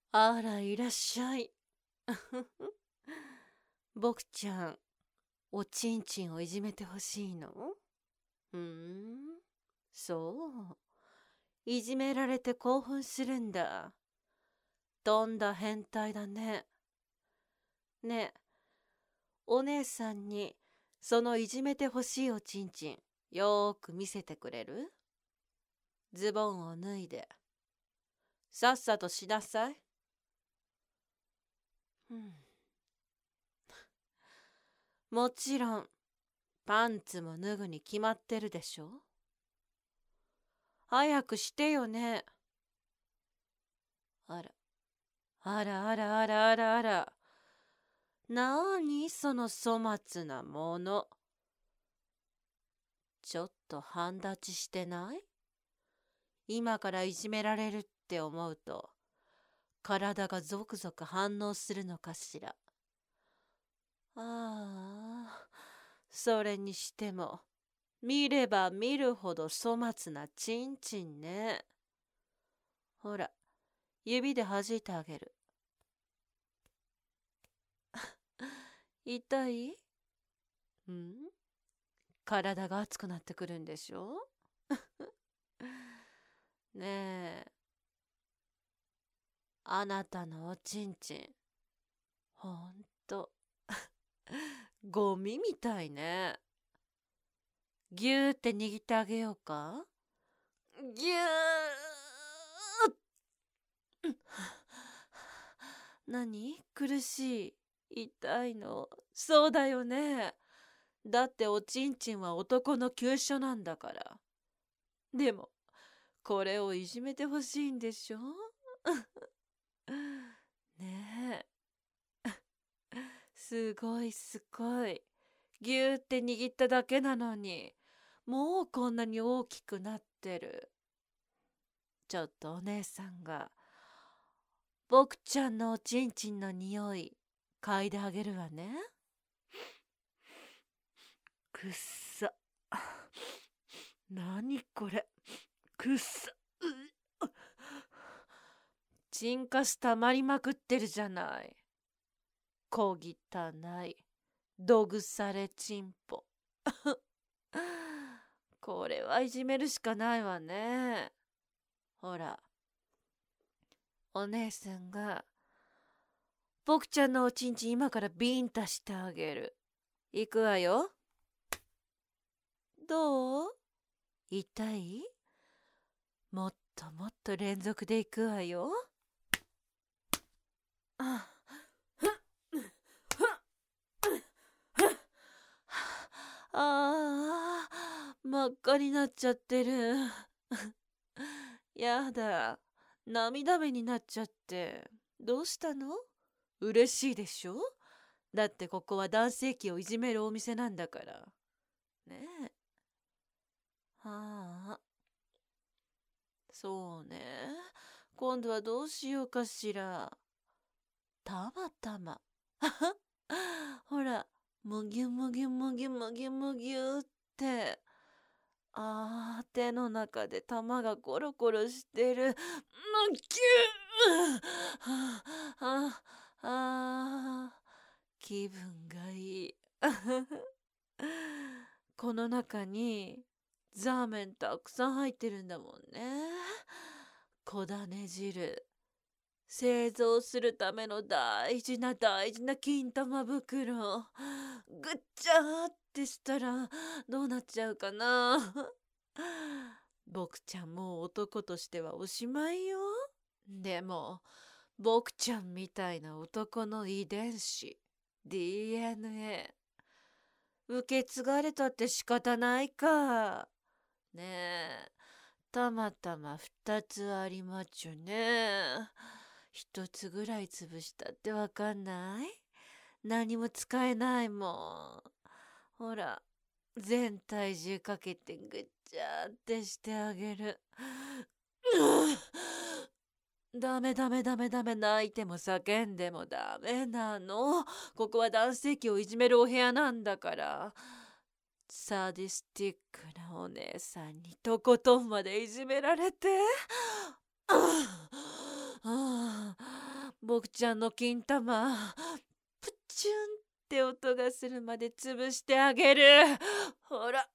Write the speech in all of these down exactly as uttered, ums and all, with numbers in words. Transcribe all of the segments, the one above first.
あら、いらっしゃい。僕ちゃん、おちんちんをいじめてほしいの？うーん、そう。いじめられて興奮するんだ。とんだ変態だね。ねえ、お姉さんにそのいじめてほしいおちんちん、よーく見せてくれる？ズボンを脱いで。さっさとしなさい。うん、もちろん、パンツも脱ぐに決まってるでしょ。早くしてよね。あら、あらあらあらあらあら。なーにその粗末なもの。ちょっと半立ちしてない？今からいじめられるって思うと、体がゾクゾク反応するのかしら。ああ、それにしても、見れば見るほど粗末なチンチンね。ほら、指で弾いてあげる。痛い？うん？体が熱くなってくるんでしょ？ねえ、あなたのおちんちん、ほんと、ゴミみたいね。ぎゅーって握ってあげようか？ぎゅー何？苦しい？痛いの？そうだよね。だっておちんちんは男の急所なんだから。でも、これをいじめてほしいんでしょ？ねえ。すごいすごい。ぎゅーって握っただけなのに、もうこんなに大きくなってる。ちょっとお姉さんが、僕ちゃんのおちんちんの匂い、嗅いであげるわね。くっさ。なにこれ。くっさ。チンカスたまりまくってるじゃない。小汚い。どぐされちんぽ。これはいじめるしかないわね。ほら、お姉さんが、僕ちゃんのおちんちん今からビンタしてあげる。いくわよ。どう？痛い？もっともっと連続でいくわよ。ああー、真っ赤になっちゃってる。やだ、涙目になっちゃって。どうしたの？嬉しいでしょ？だってここは男性器をいじめるお店なんだから。ねえ。はあ、そうね。今度はどうしようかしら。たまたま。ほら、むぎゅむぎゅむぎゅむぎゅむぎゅって。あー、手の中で玉がコロコロしてる。むぎゅーはあ、あー、気分がいい。この中にザーメンたくさん入ってるんだもんね。小種汁。製造するための大事な大事な金玉袋。ぐっちゃーってしたらどうなっちゃうかな。僕ちゃんもう男としてはおしまいよ。でも僕ちゃんみたいな男の遺伝子 ディーエヌエー 受け継がれたって仕方ないか。ねえ、たまたま二つありまっちゅね。一つぐらい潰したってわかんない？何も使えないもん。ほら、全体重かけてぐっちゃーってしてあげる。ダメダメダメダメ、泣いても叫んでもダメなの。ここは男性器をいじめるお部屋なんだから。サディスティックなお姉さんにとことんまでいじめられて。 僕ちゃんの金玉プチュンって音がするまで潰してあげる。ほら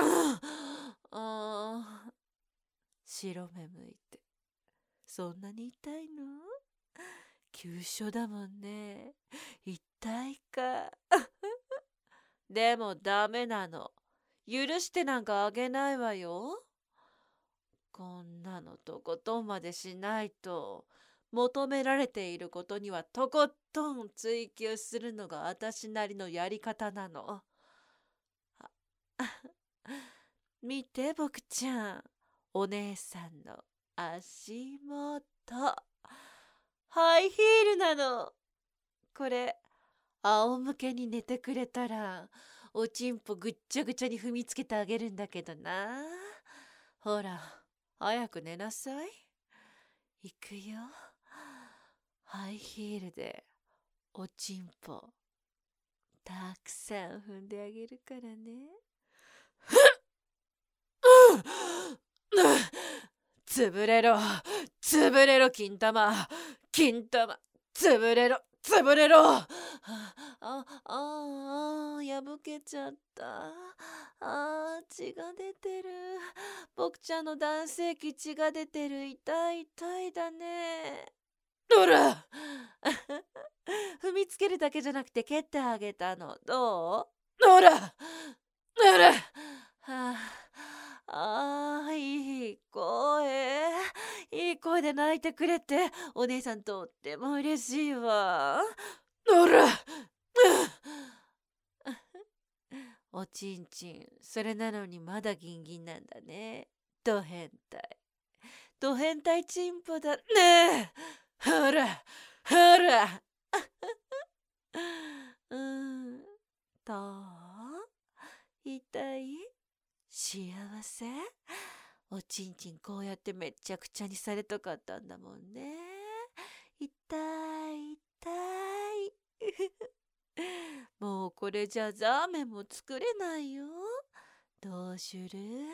あー白目向いて。そんなに痛いの？急所だもんね。痛いかでもダメなの。許してなんかあげないわよ。こんなのとことんまでしないと、求められていることにはとことん追求するのが私なりのやり方なの。見て僕ちゃん、お姉さんの足元。ハイヒールなの。これ、仰向けに寝てくれたら、おちんぽぐっちゃぐちゃに踏みつけてあげるんだけどな。ほら、早く寝なさい。いくよ。ハイヒールでおちんぽたくさん踏んであげるからね。潰れろ、潰れろ金玉、金玉、潰れろ、潰れろ。あああ破けちゃった。あー血が出てる。僕ちゃんの男性器血が出てる。痛い痛いだね。ほら踏みつけるだけじゃなくて蹴ってあげたの。どう？ほらほらはああーいい声いい声で泣いてくれてお姉さんとっても嬉しいわ。ほらおちんちんそれなのにまだギンギンなんだね。ド変態ド変態チンポだねえ。ほらほらうんと痛い幸せおちんちんこうやってめちゃくちゃにされたかったんだもんね。痛い痛いもうこれじゃザーメンも作れないよ。どうする？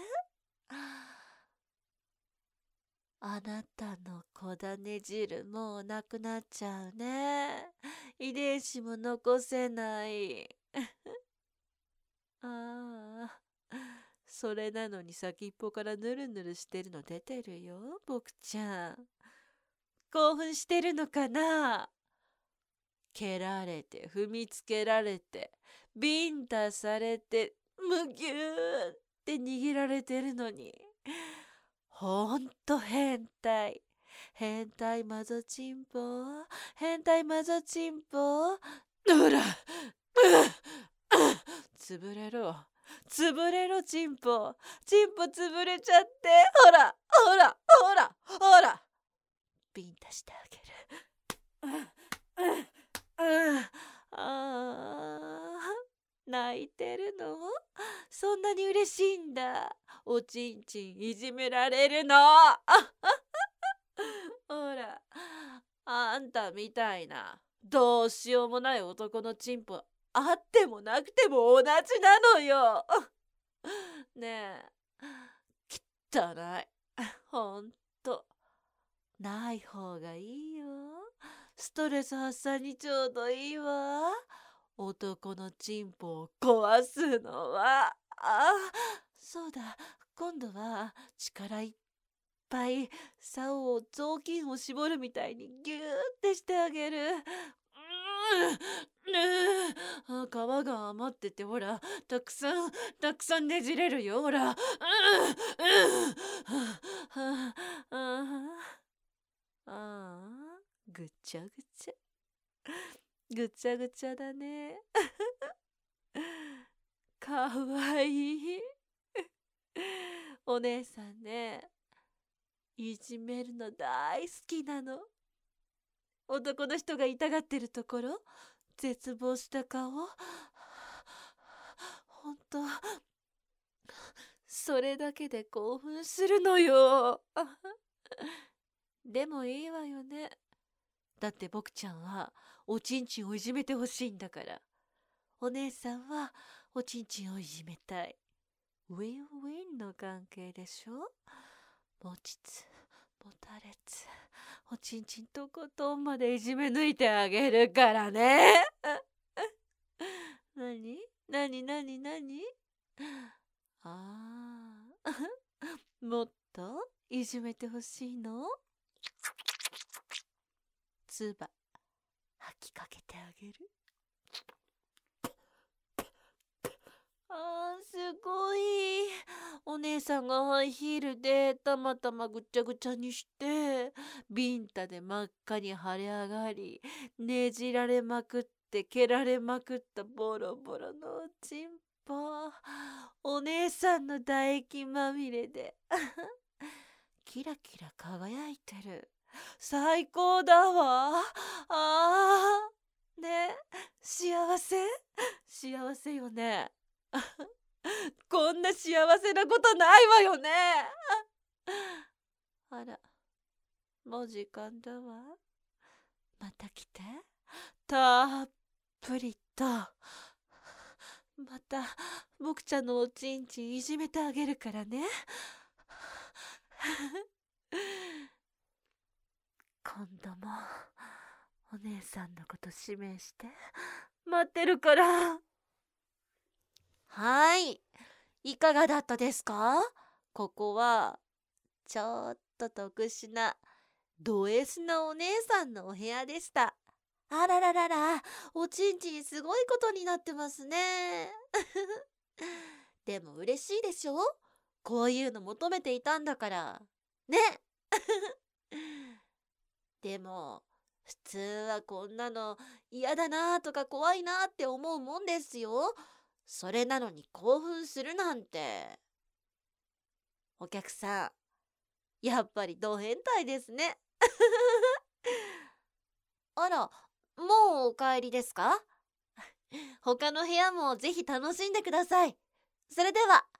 あなたの子種汁もうなくなっちゃうね。遺伝子も残せないああそれなのに先っぽからぬるぬるしてるの出てるよ僕ちゃん。興奮してるのかな？蹴られて踏みつけられてビンタされてむぎゅーって握られてるのにほんと変態変態マゾチンポ変態マゾチンポほら潰れろ潰れろチンポチンポ潰れちゃってほらほらほらほらビンタしてあげるああ泣いてるのそんなに嬉しいんだおちんちんいじめられるのほらあんたみたいなどうしようもない男のチンポあってもなくても同じなのよねえ汚いほんとない方がいいよストレス発散にちょうどいいわ男のチンポを壊すのはあそうだ今度は力いっぱい竿を雑巾を絞るみたいにギューってしてあげるうん、皮が余っててほらたくさんたくさんねじれるよほらうんうんああぐちゃぐちゃぐちゃぐちゃだねかわいいお姉さんねいじめるの大好きなの男の人が痛がってるところ絶望した顔ほんとそれだけで興奮するのよでもいいわよねだって僕ちゃんはおちんちんをいじめてほしいんだからお姉さんはおちんちんをいじめたいウィンウィンの関係でしょ持ちつもたれつおちんちんとことんまでいじめ抜いてあげるからね。なになになになにあーもっといじめてほしいの？つば吐きかけてあげる。あーすごい。お姉さんがハイヒールでたまたまぐちゃぐちゃにしてビンタで真っ赤に腫れ上がりねじられまくって蹴られまくったボロボロのおちんぽ、お姉さんの唾液まみれでキラキラ輝いてる。最高だわ。あーね、幸せ幸せよね。こんな幸せなことないわよね。あら、もう時間だわ。また来て。たっぷりと。また僕ちゃんのおちんちんいじめてあげるからね。今度もお姉さんのこと指名して待ってるから。はい、いかがだったですか？ここはちょっと特殊なド S なお姉さんのお部屋でした。あらららら、おちんちんすごいことになってますね。でも嬉しいでしょ？こういうの求めていたんだからね。でも普通はこんなの嫌だなとか怖いなって思うもんですよ。それなのに興奮するなんて。お客さん、やっぱりド変態ですね。あら、もうお帰りですか？他の部屋もぜひ楽しんでください。それでは。